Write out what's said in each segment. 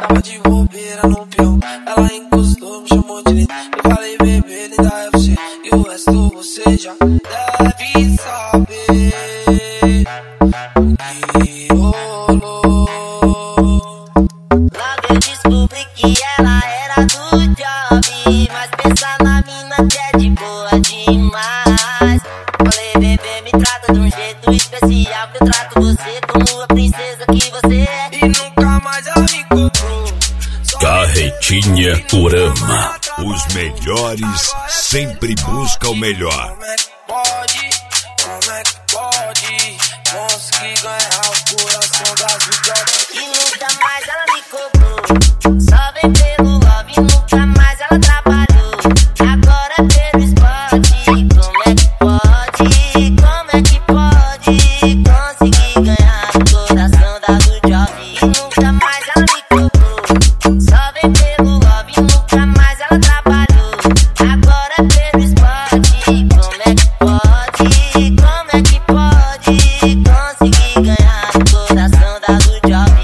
tava de bobeira no peão. Ela encostou, me chamou de lindo. Eu falei, bebê, linda é você. E o resto você já deve saber. O que rolou. Logo eu descobri que ela era do job, mas pensa na mina que é de boa demais. Falei, bebê, me trata de um jeito especial, que eu trato você como a princesa que você é. E nunca mais ela me cobrou. Carretinha Urama. Os melhores sempre buscam o melhor. Como é que pode conseguir ganhar o coração da Jujob? E nunca mais ela me cobrou. Só vem pelo love e nunca mais ela trabalhou. Agora pelo spot. Como é que pode? Como é que pode conseguir ganhar o coração da Jujob? E nunca mais ela me cobrou. Só vem pelo love e nunca mais ela trabalhou. Agora pelo spot. Como é que pode? Como é que pode conseguir ganhar o coração da Jujob?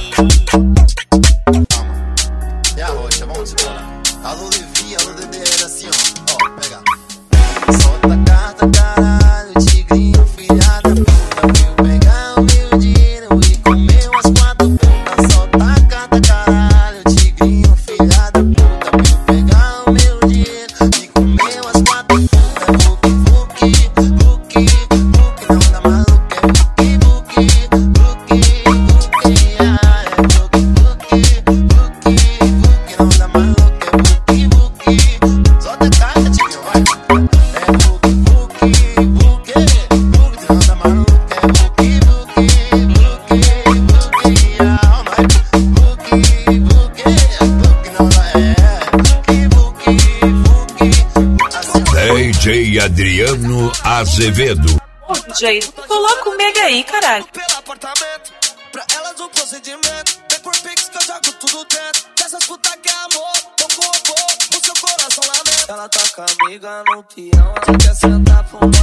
É a rocha, vamos embora. Alô Levi, alô Dedé, era assim, ó, pega. Solta a carta, caralho, tigrinho, filha da puta. Veio pegar o meu dinheiro e comer umas 4 putas. Solta a carta, caralho, tigrinho, filha da puta. Veio pegar o meu dinheiro e comer umas 4 putas. Vuki, vuki, vuki, não dá maluca. É vuki, vuki, vuki, ah, é vuki, vuki, vuki, não dá maluca. É vuki, vuki, solta a carta, tigrinho, vai. É vuki, vuki, vuki, não dá maluca. É vuki, vuki, vuki, ah, vai. Vuki, vuki, não dá, é vuki, vuki, assim, ó. DJ Adriano Azevedo. Ô, DJ, coloca o Mega aí, caralho. Pelo apartamento, pra elas um procedimento. Tem por pix que eu jogo tudo dentro. Dessas putas que é amor, pouco robô, o seu coração lamento. Ela tá com a amiga no peão, ela quer sentar pro